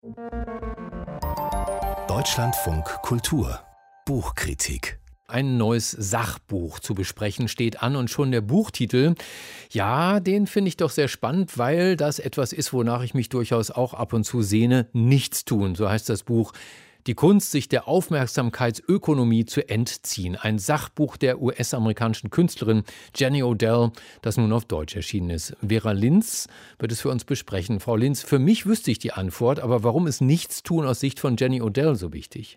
Deutschlandfunk Kultur Buchkritik. Ein neues Sachbuch zu besprechen steht an und schon der Buchtitel, ja, den finde ich doch sehr spannend, weil das etwas ist, wonach ich mich durchaus auch ab und zu sehne. Nichtstun, so heißt das Buch. Die Kunst, sich der Aufmerksamkeitsökonomie zu entziehen. Ein Sachbuch der US-amerikanischen Künstlerin Jenny Odell, das nun auf Deutsch erschienen ist. Vera Linz wird es für uns besprechen. Frau Linz, für mich wüsste ich die Antwort, aber warum ist Nichtstun aus Sicht von Jenny Odell so wichtig?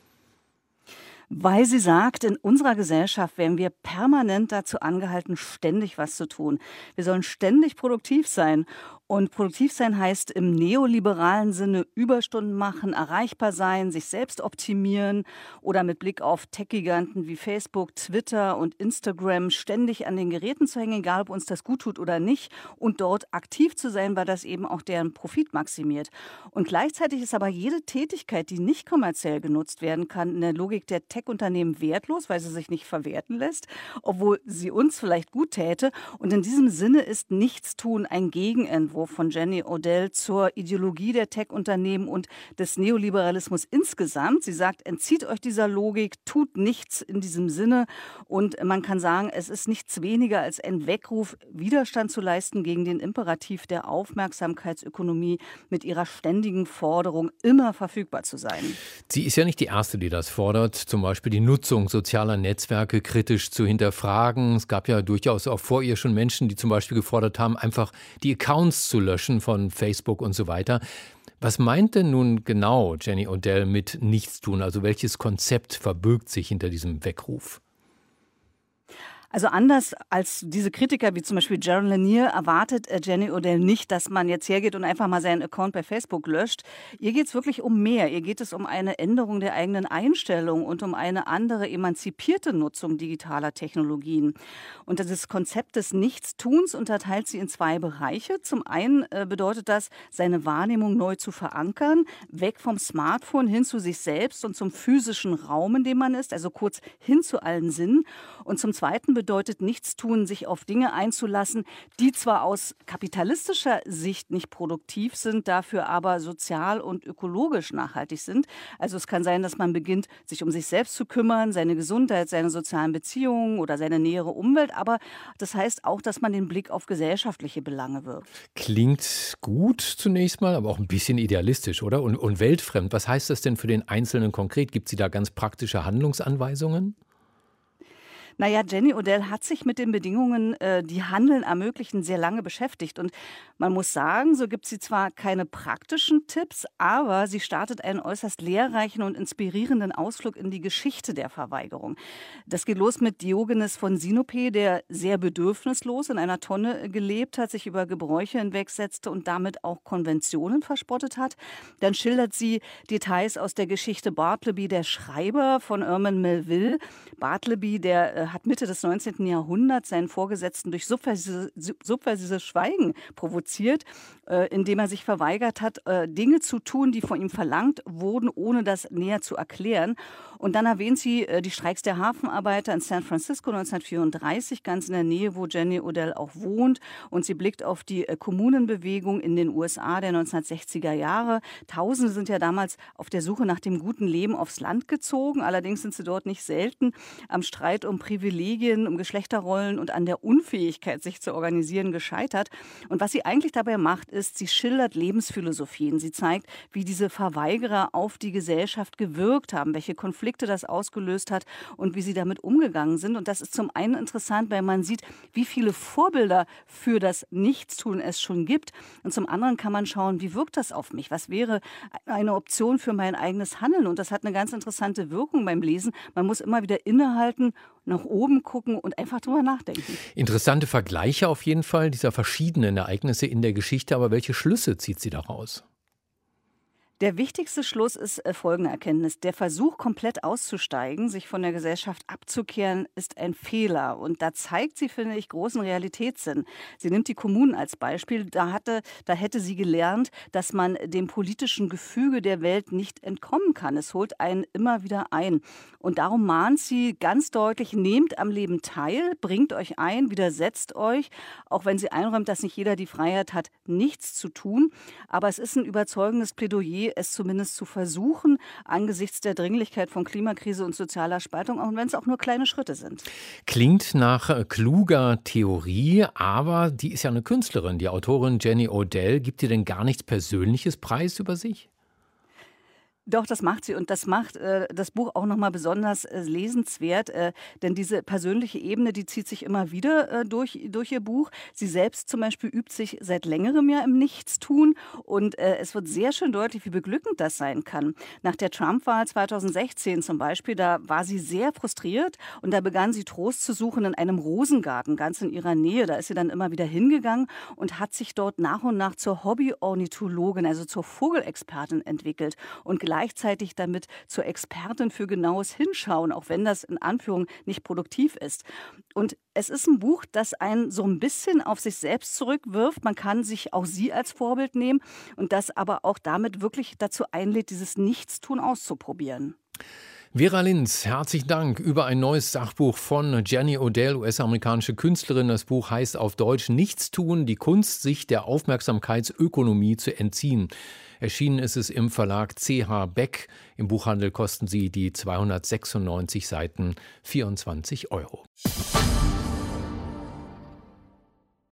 Weil sie sagt, in unserer Gesellschaft werden wir permanent dazu angehalten, ständig was zu tun. Wir sollen ständig produktiv sein. Und produktiv sein heißt im neoliberalen Sinne Überstunden machen, erreichbar sein, sich selbst optimieren oder mit Blick auf Tech-Giganten wie Facebook, Twitter und Instagram ständig an den Geräten zu hängen, egal ob uns das gut tut oder nicht, und dort aktiv zu sein, weil das eben auch deren Profit maximiert. Und gleichzeitig ist aber jede Tätigkeit, die nicht kommerziell genutzt werden kann, in der Logik der Tech-Unternehmen wertlos, weil sie sich nicht verwerten lässt, obwohl sie uns vielleicht gut täte. Und in diesem Sinne ist Nichtstun ein Gegenentwurf von Jenny Odell zur Ideologie der Tech-Unternehmen und des Neoliberalismus insgesamt. Sie sagt, entzieht euch dieser Logik, tut nichts in diesem Sinne. Und man kann sagen, es ist nichts weniger als ein Weckruf, Widerstand zu leisten gegen den Imperativ der Aufmerksamkeitsökonomie mit ihrer ständigen Forderung, immer verfügbar zu sein. Sie ist ja nicht die Erste, die das fordert, zum Beispiel die Nutzung sozialer Netzwerke kritisch zu hinterfragen. Es gab ja durchaus auch vor ihr schon Menschen, die zum Beispiel gefordert haben, einfach die Accounts zu löschen von Facebook und so weiter. Was meint denn nun genau Jenny Odell mit Nichtstun? Also welches Konzept verbirgt sich hinter diesem Weckruf? Also anders als diese Kritiker wie zum Beispiel Jaron Lanier erwartet Jenny Odell nicht, dass man jetzt hergeht und einfach mal seinen Account bei Facebook löscht. Ihr geht es wirklich um mehr. Ihr geht es um eine Änderung der eigenen Einstellung und um eine andere emanzipierte Nutzung digitaler Technologien. Und das Konzept des Nichtstuns unterteilt sie in zwei Bereiche. Zum einen bedeutet das, seine Wahrnehmung neu zu verankern, weg vom Smartphone hin zu sich selbst und zum physischen Raum, in dem man ist, also kurz hin zu allen Sinnen. Und zum Zweiten bedeutet Nichtstun, sich auf Dinge einzulassen, die zwar aus kapitalistischer Sicht nicht produktiv sind, dafür aber sozial und ökologisch nachhaltig sind. Also es kann sein, dass man beginnt, sich um sich selbst zu kümmern, seine Gesundheit, seine sozialen Beziehungen oder seine nähere Umwelt. Aber das heißt auch, dass man den Blick auf gesellschaftliche Belange wirft. Klingt gut zunächst mal, aber auch ein bisschen idealistisch, oder? Und weltfremd. Was heißt das denn für den Einzelnen konkret? Gibt es da ganz praktische Handlungsanweisungen? Naja, Jenny Odell hat sich mit den Bedingungen, die Handeln ermöglichen, sehr lange beschäftigt. Und man muss sagen, so gibt sie zwar keine praktischen Tipps, aber sie startet einen äußerst lehrreichen und inspirierenden Ausflug in die Geschichte der Verweigerung. Das geht los mit Diogenes von Sinope, der sehr bedürfnislos in einer Tonne gelebt hat, sich über Gebräuche hinwegsetzte und damit auch Konventionen verspottet hat. Dann schildert sie Details aus der Geschichte Bartleby, der Schreiber von Herman Melville. Bartleby, der hat Mitte des 19. Jahrhunderts seinen Vorgesetzten durch subversives Schweigen provoziert, indem er sich verweigert hat, Dinge zu tun, die von ihm verlangt wurden, ohne das näher zu erklären. Und dann erwähnt sie die Streiks der Hafenarbeiter in San Francisco 1934, ganz in der Nähe, wo Jenny Odell auch wohnt. Und sie blickt auf die Kommunenbewegung in den USA der 1960er Jahre. Tausende sind ja damals auf der Suche nach dem guten Leben aufs Land gezogen. Allerdings sind sie dort nicht selten am Streit um Privilegien, um Geschlechterrollen und an der Unfähigkeit, sich zu organisieren, gescheitert. Und was sie eigentlich dabei macht, ist, sie schildert Lebensphilosophien. Sie zeigt, wie diese Verweigerer auf die Gesellschaft gewirkt haben, welche Konflikte das ausgelöst hat und wie sie damit umgegangen sind. Und das ist zum einen interessant, weil man sieht, wie viele Vorbilder für das Nichtstun es schon gibt. Und zum anderen kann man schauen, wie wirkt das auf mich? Was wäre eine Option für mein eigenes Handeln? Und das hat eine ganz interessante Wirkung beim Lesen. Man muss immer wieder innehalten, nach oben gucken und einfach drüber nachdenken. Interessante Vergleiche auf jeden Fall dieser verschiedenen Ereignisse in der Geschichte. Aber welche Schlüsse zieht sie daraus? Der wichtigste Schluss ist folgende Erkenntnis. Der Versuch, komplett auszusteigen, sich von der Gesellschaft abzukehren, ist ein Fehler. Und da zeigt sie, finde ich, großen Realitätssinn. Sie nimmt die Kommunen als Beispiel. Da hätte sie gelernt, dass man dem politischen Gefüge der Welt nicht entkommen kann. Es holt einen immer wieder ein. Und darum mahnt sie ganz deutlich, nehmt am Leben teil, bringt euch ein, widersetzt euch, auch wenn sie einräumt, dass nicht jeder die Freiheit hat, nichts zu tun. Aber es ist ein überzeugendes Plädoyer Idee, es zumindest zu versuchen, angesichts der Dringlichkeit von Klimakrise und sozialer Spaltung, auch wenn es auch nur kleine Schritte sind. Klingt nach kluger Theorie, aber die ist ja eine Künstlerin. Die Autorin Jenny Odell, gibt dir denn gar nichts Persönliches preis über sich? Doch, das macht sie und das macht das Buch auch noch mal besonders lesenswert, denn diese persönliche Ebene, die zieht sich immer wieder durch ihr Buch. Sie selbst zum Beispiel übt sich seit längerem ja im Nichtstun und es wird sehr schön deutlich, wie beglückend das sein kann. Nach der Trump-Wahl 2016 zum Beispiel, da war sie sehr frustriert und da begann sie Trost zu suchen in einem Rosengarten ganz in ihrer Nähe. Da ist sie dann immer wieder hingegangen und hat sich dort nach und nach zur Hobby-Ornithologin, also zur Vogelexpertin entwickelt und gleichzeitig damit zur Expertin für genaues Hinschauen, auch wenn das in Anführung nicht produktiv ist. Und es ist ein Buch, das einen so ein bisschen auf sich selbst zurückwirft. Man kann sich auch sie als Vorbild nehmen und das aber auch damit wirklich dazu einlädt, dieses Nichtstun auszuprobieren. Vera Linz, herzlichen Dank über ein neues Sachbuch von Jenny Odell, US-amerikanische Künstlerin. Das Buch heißt auf Deutsch Nichtstun, die Kunst, sich der Aufmerksamkeitsökonomie zu entziehen. Erschienen ist es im Verlag CH Beck. Im Buchhandel kosten sie die 296 Seiten 24 €.